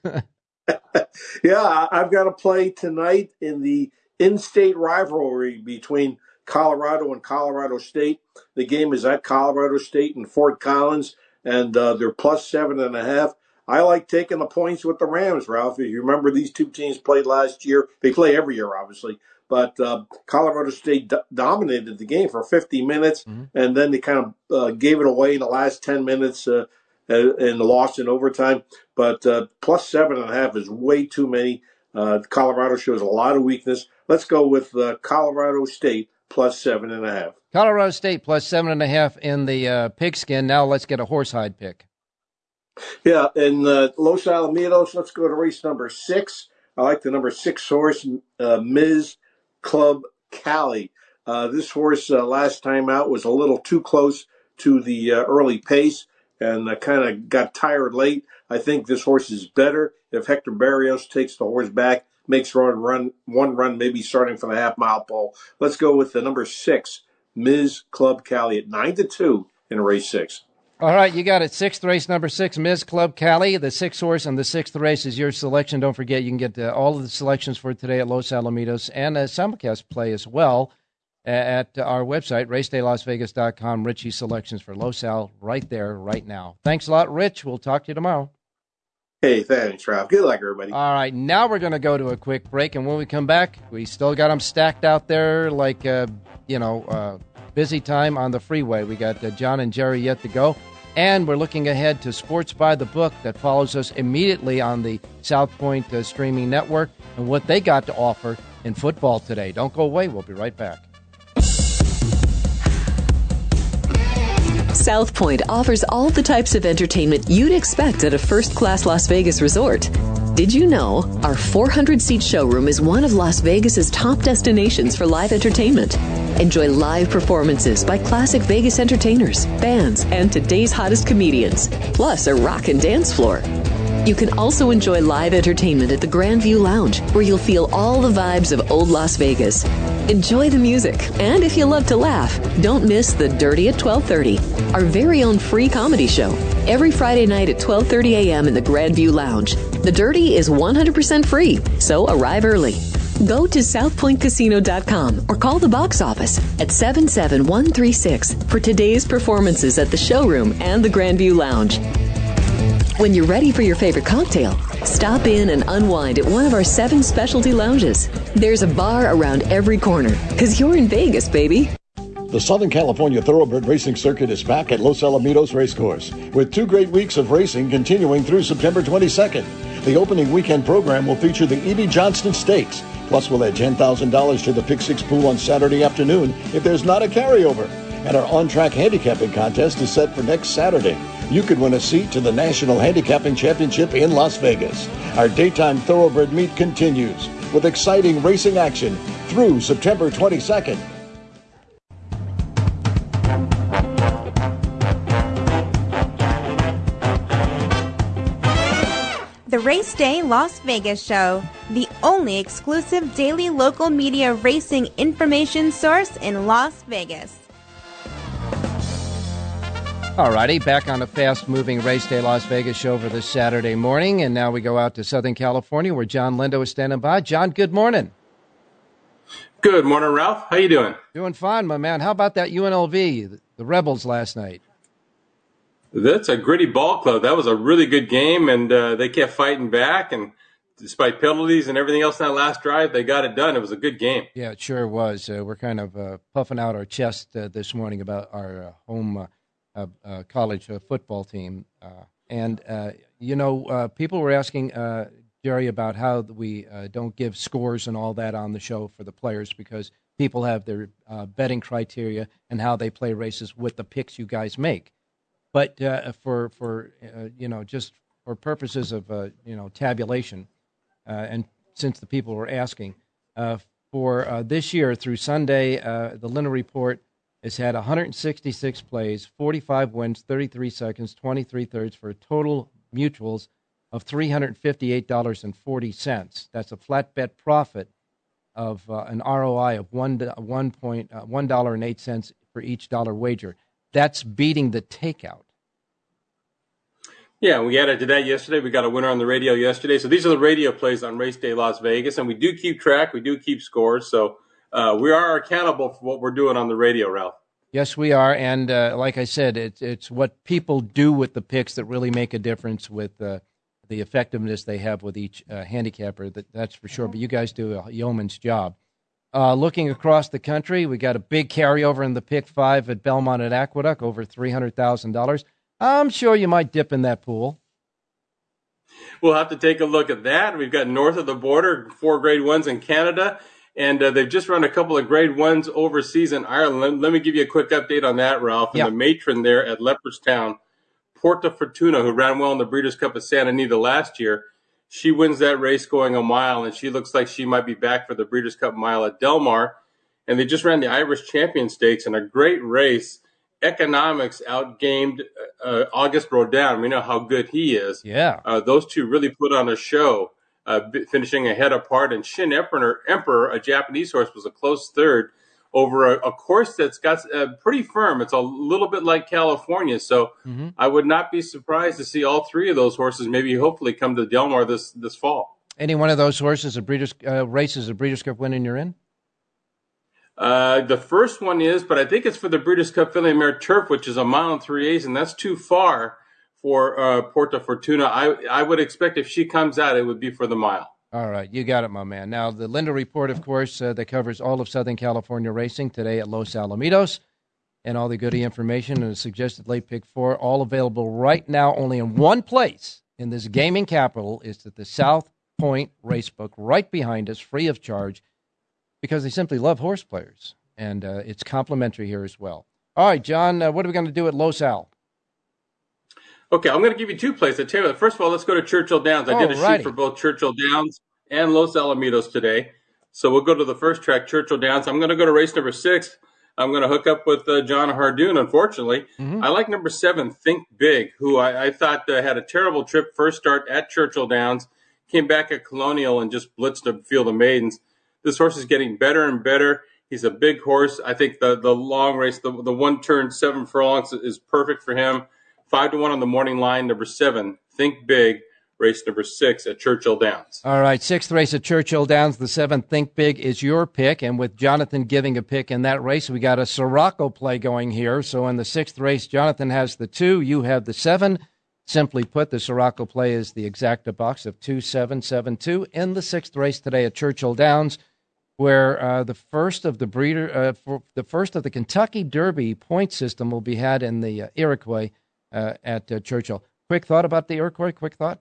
Yeah, I've got a play tonight in the in-state rivalry between Colorado and Colorado State. The game is at Colorado State in Fort Collins, and they're plus 7.5. I like taking the points with the Rams, Ralph. If you remember, these two teams played last year. They play every year, obviously. But Colorado State dominated the game for 50 minutes, and then they kind of gave it away in the last 10 minutes and lost in overtime. But plus 7.5 is way too many. Colorado shows a lot of weakness. Let's go with Colorado State plus 7.5. Colorado State plus 7.5 in the pigskin. Now let's get a horsehide pick. Yeah, in Los Alamitos, let's go to race number 6. I like the number 6 horse, Ms. Club Cali. This horse last time out was a little too close to the early pace and kind of got tired late. I think this horse is better if Hector Barrios takes the horse back, makes one run, maybe starting for the half-mile pole. Let's go with the number 6, Ms. Club Cali at 9-2 in race 6. All right, you got it. 6th race, number 6, Ms. Club Cali. The 6th horse and the 6th race is your selection. Don't forget, you can get all of the selections for today at Los Alamitos and a simulcast play as well at our website, racedaylasvegas.com. Richie's selections for Los Al right there, right now. Thanks a lot, Rich. We'll talk to you tomorrow. Hey, thanks, Ralph. Good luck, everybody. All right, now we're going to go to a quick break, and when we come back, we still got them stacked out there like, busy time on the freeway. We got John and Jerry yet to go. And we're looking ahead to Sports by the Book that follows us immediately on the South Point streaming network and what they got to offer in football today. Don't go away. We'll be right back. South Point offers all the types of entertainment you'd expect at a first-class Las Vegas resort. Did you know our 400-seat showroom is one of Las Vegas's top destinations for live entertainment? Enjoy live performances by classic Vegas entertainers, bands, and today's hottest comedians, plus a rockin' dance floor. You can also enjoy live entertainment at the Grandview Lounge, where you'll feel all the vibes of old Las Vegas. Enjoy the music, and if you love to laugh, don't miss The Dirty at 12:30, our very own free comedy show, every Friday night at 12:30 a.m. in the Grandview Lounge. The Dirty is 100% free, so arrive early. Go to southpointcasino.com or call the box office at 77136 for today's performances at the showroom and the Grandview Lounge. When you're ready for your favorite cocktail, stop in and unwind at one of our 7 specialty lounges. There's a bar around every corner, because you're in Vegas, baby. The Southern California Thoroughbred Racing Circuit is back at Los Alamitos Racecourse, with 2 great weeks of racing continuing through September 22nd. The opening weekend program will feature the E.B. Johnston Stakes, plus we'll add $10,000 to the Pick 6 pool on Saturday afternoon if there's not a carryover. And our on-track handicapping contest is set for next Saturday. you could win a seat to the National Handicapping Championship in Las Vegas. Our daytime thoroughbred meet continues with exciting racing action through September 22nd. The Race Day Las Vegas Show, the only exclusive daily local media racing information source in Las Vegas. Alrighty, back on a fast-moving Race Day Las Vegas show for this Saturday morning, and now we go out to Southern California where John Lindo is standing by. John, good morning. Good morning, Ralph. How you doing? Doing fine, my man. How about that UNLV, the Rebels last night? That's a gritty ball club. That was a really good game, and they kept fighting back, and despite penalties and everything else in that last drive, they got it done. It was a good game. Yeah, it sure was. We're kind of puffing out our chest this morning about our home college football team. People were asking Jerry about how we don't give scores and all that on the show for the players because people have their betting criteria and how they play races with the picks you guys make. But for just for purposes of tabulation, and since the people were asking, for this year through Sunday, the Lindo Report has had 166 plays, 45 wins, 33 seconds, 23 thirds for total mutuals of $358.40. That's a flat bet profit of an ROI of $1.08 for each dollar wager. That's beating the takeout. Yeah, we added to that yesterday. We got a winner on the radio yesterday. So these are the radio plays on Race Day Las Vegas, and we do keep track. We do keep scores. So we are accountable for what we're doing on the radio, Ralph. Yes, we are. And like I said, it's what people do with the picks that really make a difference with the effectiveness they have with each handicapper. That's for sure. But you guys do a yeoman's job. Looking across the country, we got a big carryover in the Pick 5 at Belmont at Aqueduct, over $300,000. I'm sure you might dip in that pool. We'll have to take a look at that. We've got north of the border, 4 grade 1s in Canada, and they've just run a couple of grade 1s overseas in Ireland. Let me give you a quick update on that, Ralph. And the matron there at Leopardstown, Porta Fortuna, who ran well in the Breeders' Cup at Santa Anita last year, she wins that race going a mile, and she looks like she might be back for the Breeders' Cup mile at Del Mar. And they just ran the Irish Champion Stakes in a great race. Economics outgamed August Rodin. We know how good he is. Yeah. Those two really put on a show, finishing ahead apart. And Shin Emperor, a Japanese horse, was a close third over a course that's got pretty firm. It's a little bit like California. So I would not be surprised to see all 3 of those horses maybe hopefully come to Del Mar this fall. Any one of those horses, races, a Breeders' Cup win, and you're in? The first one is, but I think it's for the Breeders' Cup Filly Mare Turf, which is a mile and 3/8, and that's too far for Porta Fortuna. I would expect if she comes out, it would be for the mile. All right, you got it, my man. Now, the Lindo Report, of course, that covers all of Southern California racing today at Los Alamitos, and all the goodie information and a suggested late pick 4, all available right now only in one place in this gaming capital. Is at the South Point Racebook, right behind us, free of charge, because they simply love horse players, and it's complimentary here as well. All right, John, what are we going to do at Los Al? Okay, I'm going to give you 2 plays. I tell you what, first of all, let's go to Churchill Downs. I did a sheet for both Churchill Downs and Los Alamitos today. So we'll go to the first track, Churchill Downs. I'm going to go to race number 6. I'm going to hook up with John Hardoon, unfortunately. I like number 7, Think Big, who I thought had a terrible trip first start at Churchill Downs, came back at Colonial and just blitzed a field of maidens. This horse is getting better and better. He's a big horse. I think the long race, the 1 turn 7 furlongs is perfect for him. 5-1 on the morning line. Number 7, Think Big, race number 6 at Churchill Downs. All right, 6th race at Churchill Downs. The 7, Think Big, is your pick. And with Jonathan giving a pick in that race, we got a Sirocco play going here. So in the 6th race, Jonathan has the 2, you have the 7. Simply put, the Sirocco play is the exacta box of 2-7-7-2 in the 6th race today at Churchill Downs, where the first of the Kentucky Derby point system will be had in the Iroquois at Churchill. Quick thought about the Iroquois? Quick thought?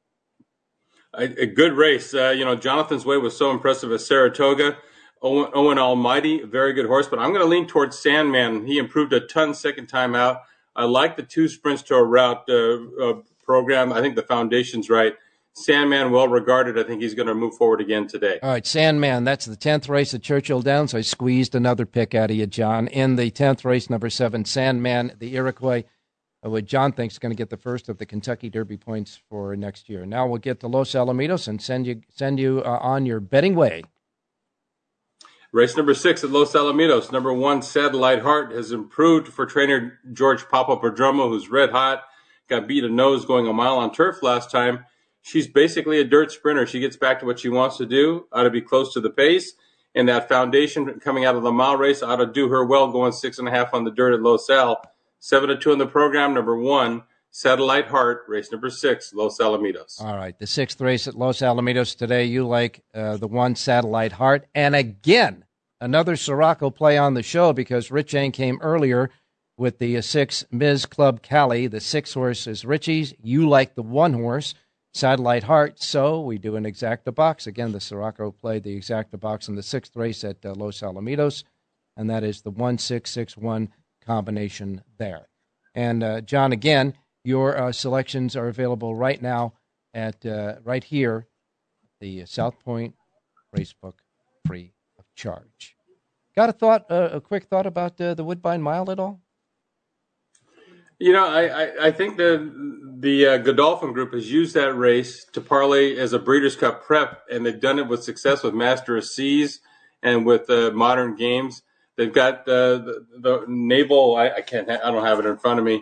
A good race. Jonathan's Way was so impressive at Saratoga. Owen Almighty, a very good horse, but I'm going to lean towards Sandman. He improved a ton second time out. I like the 2 sprints to a route program. I think the foundation's right. Sandman, well regarded. I think he's going to move forward again today. All right, Sandman, that's the 10th race at Churchill Downs. I squeezed another pick out of you, John. In the 10th race, number 7, Sandman, the Iroquois, what John thinks is going to get the first of the Kentucky Derby points for next year. Now we'll get to Los Alamitos and send you on your betting way. Race number 6 at Los Alamitos. Number 1, Satellite Heart, has improved for trainer George Papadromo, who's red hot. Got beat a nose going a mile on turf last time. She's basically a dirt sprinter. She gets back to what she wants to do, ought to be close to the pace. And that foundation coming out of the mile race ought to do her well, going 6.5 on the dirt at Los Al. 7-2 in the program. Number 1, Satellite Heart, race number 6, Los Alamitos. All right, the 6th race at Los Alamitos today. You like the 1, Satellite Heart. And again, another Sirocco play on the show because Rich Eng came earlier with the 6, Ms. Club Cali. The 6 horse is Richie's. You like the 1 horse, Satellite Heart. So we do an exacta box. Again, the Sirocco played the exacta box in the 6th race at Los Alamitos, and that is the 1-6-6-1 combination there. And, John, again, your selections are available right now at right here, the South Point Racebook, free of charge. Got a quick thought about the Woodbine Mile at all? You know, I think the Godolphin Group has used that race to parlay as a Breeders' Cup prep, and they've done it with success with Master of Seas and with Modern Games. They've got the Naval. I don't have it in front of me.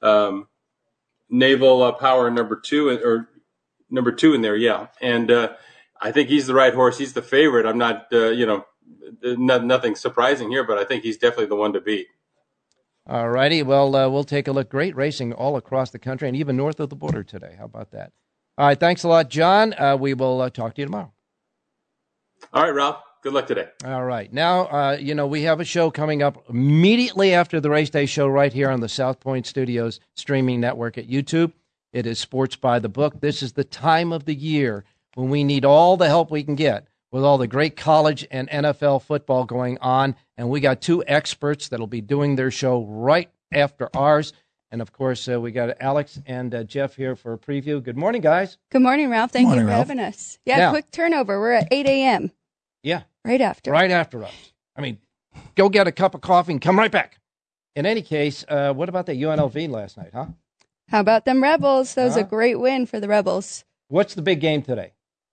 Naval Power number 2 or number 2 in there, yeah. And I think he's the right horse. He's the favorite. I'm not, nothing surprising here, but I think he's definitely the one to beat. All righty. Well, we'll take a look. Great racing all across the country and even north of the border today. How about that? All right. Thanks a lot, John. We will talk to you tomorrow. All right, Ralph. Good luck today. All right. Now, we have a show coming up immediately after the Race Day show right here on the South Point Studios streaming network at YouTube. It is Sports by the Book. This is the time of the year when we need all the help we can get with all the great college and NFL football going on. And we got 2 experts that'll be doing their show right after ours. And, of course, we got Alex and Jeff here for a preview. Good morning, guys. Good morning, Ralph. Thank you for having us. Yeah, now, quick turnover. We're at 8 a.m. Yeah. Right after. Right after us. I mean, go get a cup of coffee and come right back. In any case, what about that UNLV last night, huh? How about them Rebels? That was a great win for the Rebels. What's the big game today?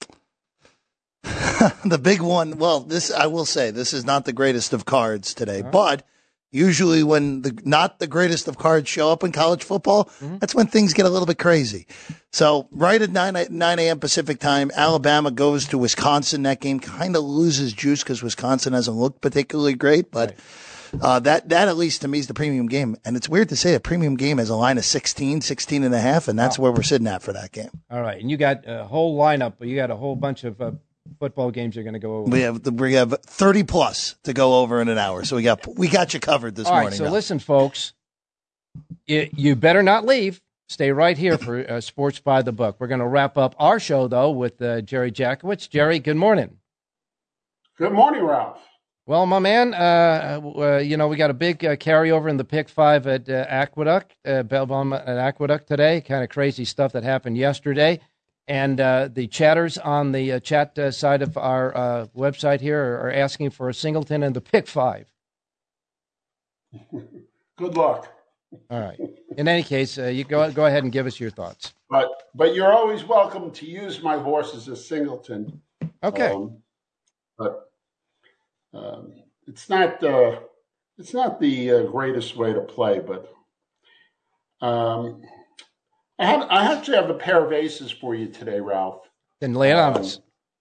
The big one, well, I will say, this is not the greatest of cards today, but usually when not the greatest of cards show up in college football, that's when things get a little bit crazy. So right at 9 a.m. Pacific time, Alabama goes to Wisconsin. That game kind of loses juice because Wisconsin hasn't looked particularly great, but that at least to me is the premium game. And it's weird to say a premium game has a line of 16 and a half, and that's where we're sitting at for that game. All right. And you got a whole lineup, but you got a whole bunch of football games you're going to go over. We have 30 plus to go over in an hour, so we got you covered this morning. All right, so listen, folks, you better not leave. Stay right here for Sports by the Book. We're going to wrap up our show though with Jerry Jackowitz. Jerry, good morning. Good morning, Ralph. Well, my man, we got a big carryover in the Pick 5 at Aqueduct, Belleville at Aqueduct today. Kind of crazy stuff that happened yesterday. And the chatters on the chat side of our website here are asking for a singleton in the Pick 5. Good luck. All right. In any case, you go ahead and give us your thoughts. But you're always welcome to use my horse as a singleton. Okay. But it's not the greatest way to play, but I actually have a pair of aces for you today, Ralph. Then lay it on us.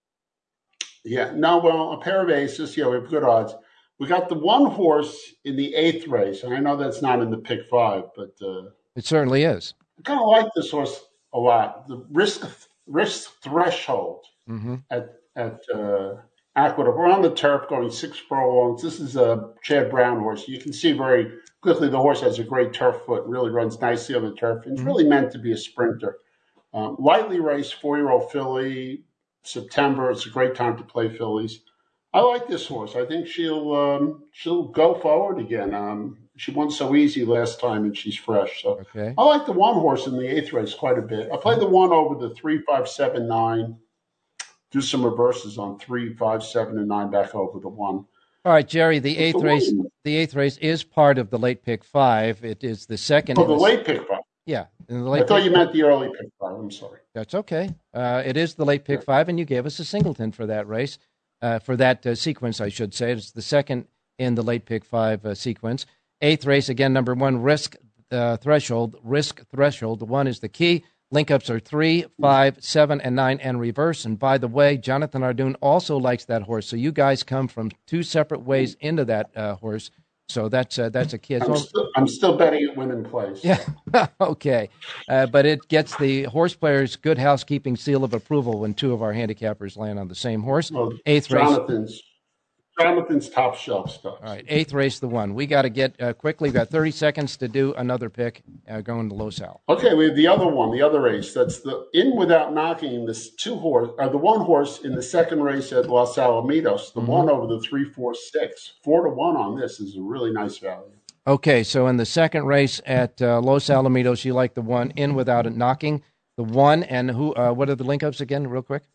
A pair of aces. Yeah, we have good odds. We got the 1 horse in the 8th race, and I know that's not in the Pick 5, but it certainly is. I kind of like this horse a lot. The risk threshold at Aqueduct. We're on the turf going 6 furlongs. This is a Chad Brown horse. You can see very quickly the horse has a great turf foot, really runs nicely on the turf, and it's really meant to be a sprinter. Lightly raced 4-year-old filly, September. It's a great time to play fillies. I like this horse. I think she'll go forward again. She won so easy last time, and she's fresh. So okay. I like the 1 horse in the 8th race quite a bit. I played the 1 over the 3, 5, 7, 9. Do some reverses on 3, 5, 7, and 9 back over the 1. All right, Jerry. The 8th race is part of the late pick 5. It is the second. Oh, the late pick 5. Yeah, I thought you meant the early pick 5. I'm sorry. That's okay. It is the late pick 5, and you gave us a singleton for that race, for that sequence, I should say. It's the second in the late pick 5 sequence. 8th race, again, number 1, Risk Threshold. Risk Threshold. The 1 is the key. Link-ups are 3, 5, 7, and 9, and reverse. And by the way, Jonathan Ardoon also likes that horse. So you guys come from 2 separate ways into that horse. So that's a key. I'm still betting it winning place. Yeah, okay. But it gets the horse player's good housekeeping seal of approval when 2 of our handicappers land on the same horse. Well, 8th race. Jonathan's top shelf stuff. All right, 8th race, the 1. We got to get quickly. We've got 30 seconds to do another pick going to Los Al. Okay, we have the other one, the other race. That's the in without knocking. This the 1 horse in the second race at Los Alamitos. The 1 over the 3, 4, 6. 4 to 1 on this is a really nice value. Okay, so in the second race at Los Alamitos, you like the 1 in without it knocking. The 1 and who? What are the link-ups again, real quick?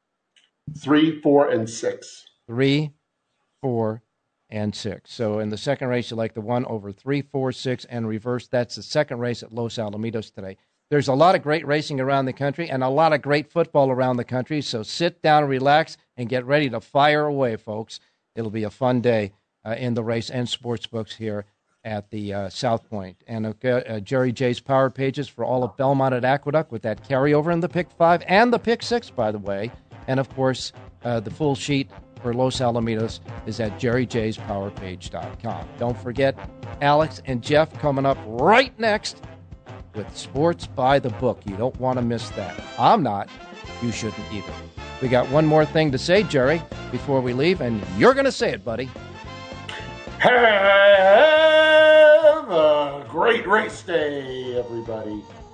3, 4, and 6. 3, 4, and 6. So in the second race, you like the 1 over 3, 4, 6, and reverse. That's the second race at Los Alamitos today. There's a lot of great racing around the country and a lot of great football around the country. So sit down, relax, and get ready to fire away, folks. It'll be a fun day in the race and sports books here at the South Point. And Jerry J's Power Pages for all of Belmont at Aqueduct with that carryover in the pick 5 and the pick 6, by the way. And, of course, the full sheet for Los Alamitos is at jerryjspowerpage.com. Don't forget Alex and Jeff coming up right next with Sports by the Book. You don't want to miss that. I'm not. You shouldn't either. We got one more thing to say, Jerry, before we leave, and you're going to say it, buddy. Have a great race day, everybody.